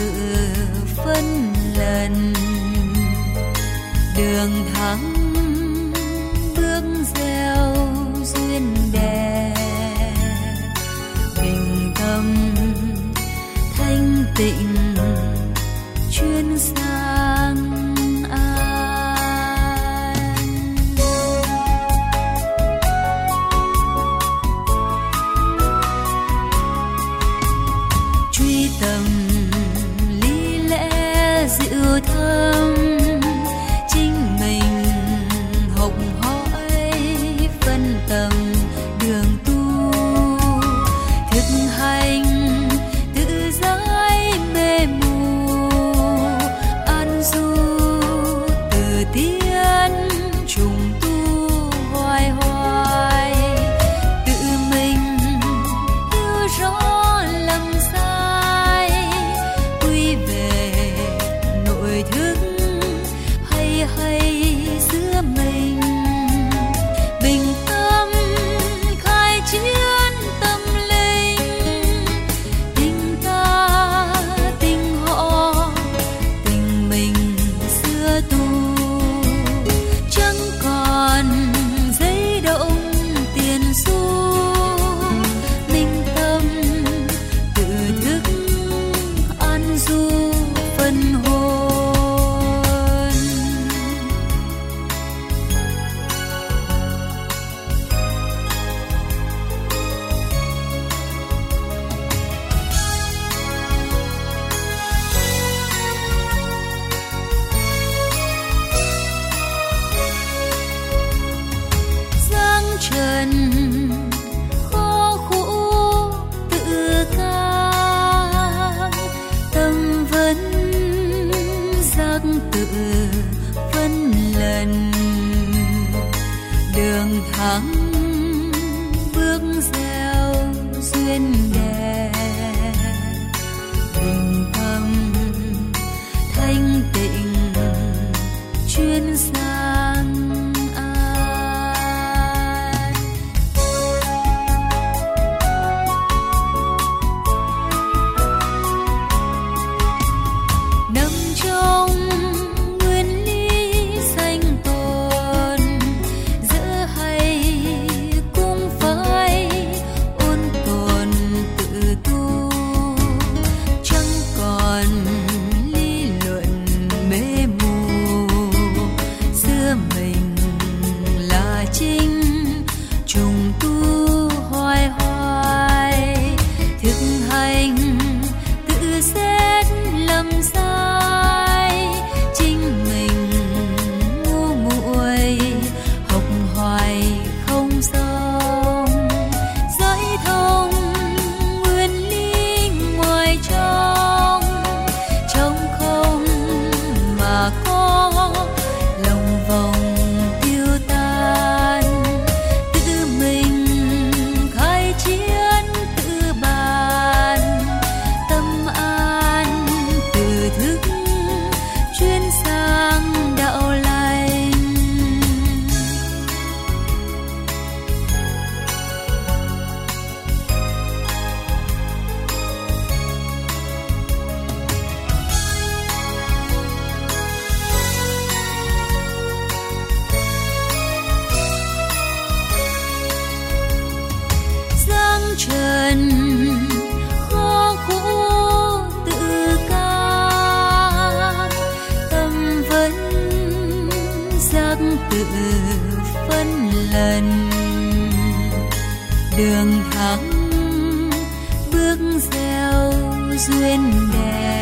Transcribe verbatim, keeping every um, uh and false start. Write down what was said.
tự phân lần, đường thắng bước gieo duyên đẹp, bình tâm thanh tịnh chuyên sang an. Truy tầm lý lẽ diệu thâm, chính mình học hỏi phân tầm đường tu, thực hành tự giải mê mù, an du từ tiến trùng tu hoài hoài, tự mình hiểu rõ lầm sai, quy về nội thức hay hay giữa mình, bình tâm khai chiến tâm linh, tình ta tình họ tình mình xưa tu, chẳng còn giấy động tiền xu, minh tâm tự thức an du phân hồn. Giang trần khó khổ tự cam, tâm vẫn giác tự phân lần, đường thắng bước gieo duyên đẹp, bình tâm thanh tịnh chuyên sang an. Nằm trong nguyên lý sanh tồn, giữa hay cũng phải ôn tồn tự tu, chẳng còn lý luận mê mù, xưa mình là chính trùng tu hoài hoài, thực hành tự xét lầm sai, chính mình ngu muội học hoài không xong, giải thông nguyên lý ngoài trong, trong không mà có lòng vòng tiêu tan, tự mình khai chiến tự bàn, tâm an tự thức chuyên sang đạo lành. Giang trần khó khổ tự cam, tâm vẫn giác tự phân lần, đường thắng bước gieo duyên đẹp,